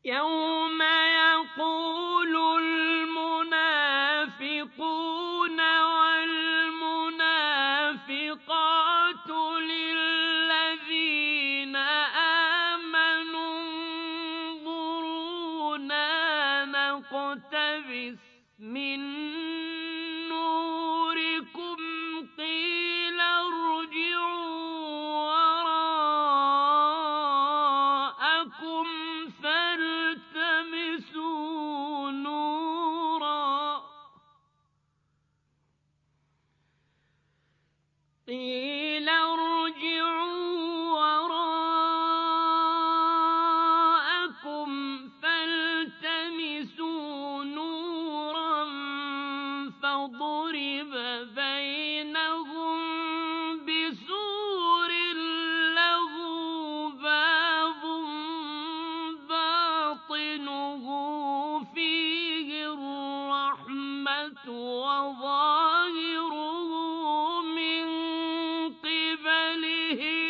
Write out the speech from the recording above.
يوم يقول المنافقون والمنافقات للذين آمنوا انظرونا نقتبس من نوركم قيل ارجعوا وراءكم فالتمسوا نورا قيل ارجعوا وراءكم فالتمسوا نورا فضرب بينهم بسور له باب باطنه فيه الرحمة وظاهره من قبله